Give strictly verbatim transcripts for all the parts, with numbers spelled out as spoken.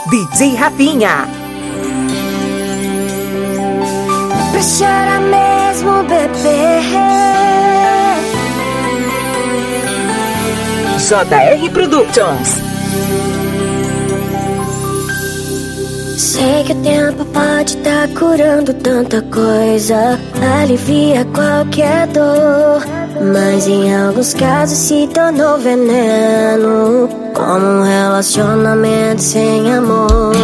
D J Rafinha. Pra chorar mesmo, bebê. J R Productions. Sei que o tempo pode tá curando tanta coisa, alivia qualquer dor, mas em alguns casos se tornou veneno, como um relacionamento sem amor.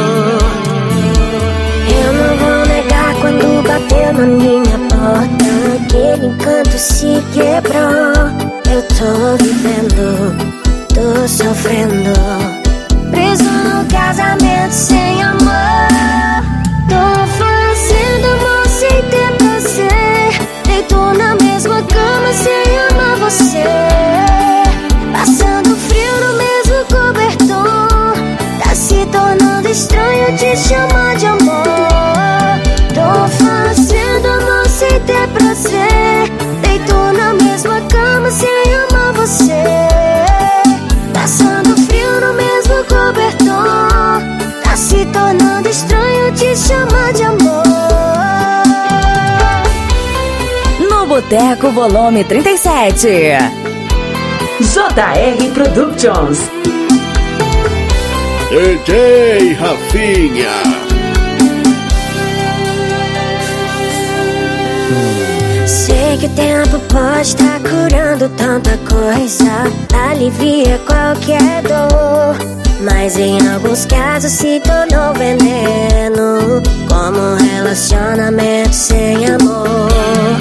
Eu não vou negar quando bateu na minha porta, aquele encanto se quebrou. Eu tô vivendo, tô sofrendo, preso no casamento sem amor. Tô fazendo amor sem ter prazer, deito na mesma cama sem amar você, passando frio no mesmo cobertor. Tá se tornando estranho te chamar de amor. Tô fazendo amor sem ter prazer, deito na mesma cama sem amar você, passando frio no mesmo cobertor. Tá se tornando estranho te chamar de amor. No Boteco Volume trinta e sete. J R Productions. D J Rafinha. Sei que o tempo pode tá curando tanta coisa, alivia qualquer dor, mas em alguns casos se tornou veneno, como um relacionamento sem amor.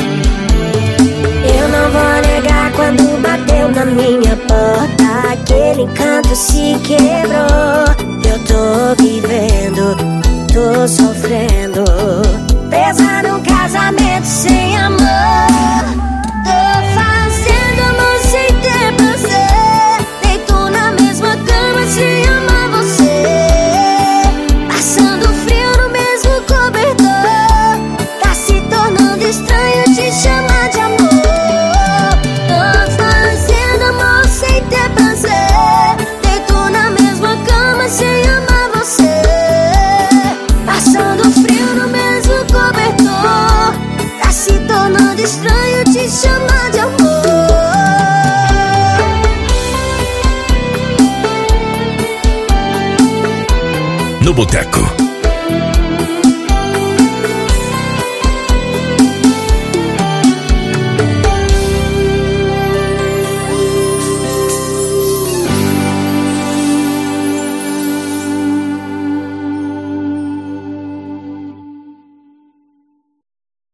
Eu não vou negar quando bateu na minha porta, aquele encanto se quebrou. Eu tô vivendo, tô sofrendo, presa num casamento sem amor. Tô fazendo amor sem ter prazer, deito na mesma cama sem amar você, passando frio no mesmo cobertor. Tá se tornando estranho te chamar de amor. Tô fazendo amor sem ter prazer, deito na mesma cama sem amar você, passando frio no mesmo cobertor. Tá se tornando estranho te chamar de amor. No Boteco.